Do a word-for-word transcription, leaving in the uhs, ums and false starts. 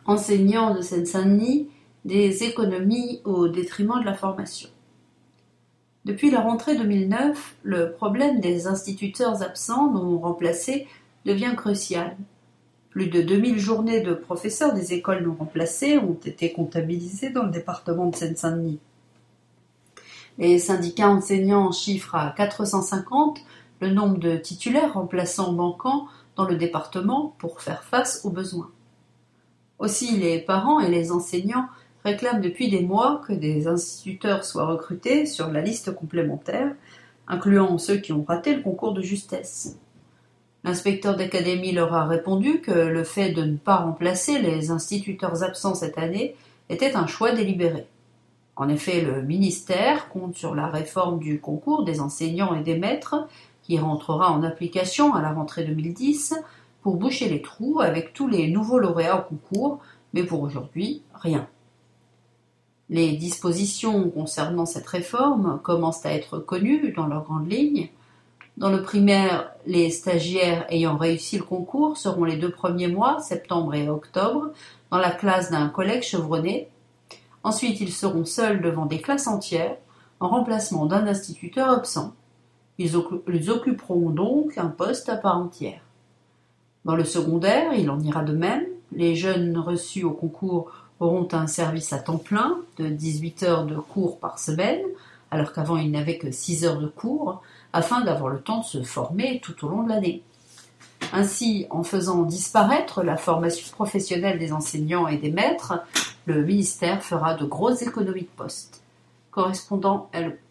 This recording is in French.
enseignants de Seine-Saint-Denis, des économies au détriment de la formation. Depuis la rentrée deux mille neuf, le problème des instituteurs absents non remplacés devient crucial. Plus de deux mille journées de professeurs des écoles non remplacées ont été comptabilisées dans le département de Seine-Saint-Denis. Les syndicats enseignants chiffrent à quatre cent cinquante le nombre de titulaires remplaçants manquants dans le département pour faire face aux besoins. Aussi, les parents et les enseignants réclament depuis des mois que des instituteurs soient recrutés sur la liste complémentaire, incluant ceux qui ont raté le concours de justesse. L'inspecteur d'académie leur a répondu que le fait de ne pas remplacer les instituteurs absents cette année était un choix délibéré. En effet, le ministère compte sur la réforme du concours des enseignants et des maîtres, qui rentrera en application à la rentrée deux mille dix, pour boucher les trous avec tous les nouveaux lauréats au concours, mais pour aujourd'hui, rien. Les dispositions concernant cette réforme commencent à être connues dans leurs grandes lignes. Dans le primaire, les stagiaires ayant réussi le concours seront les deux premiers mois, septembre et octobre, dans la classe d'un collègue chevronné. Ensuite, ils seront seuls devant des classes entières, en remplacement d'un instituteur absent. Ils, occu- ils occuperont donc un poste à part entière. Dans le secondaire, il en ira de même. Les jeunes reçus au concours auront un service à temps plein de dix-huit heures de cours par semaine, alors qu'avant ils n'avaient que six heures de cours, afin d'avoir le temps de se former tout au long de l'année. Ainsi, en faisant disparaître la formation professionnelle des enseignants et des maîtres, le ministère fera de grosses économies de postes. Correspondant L O.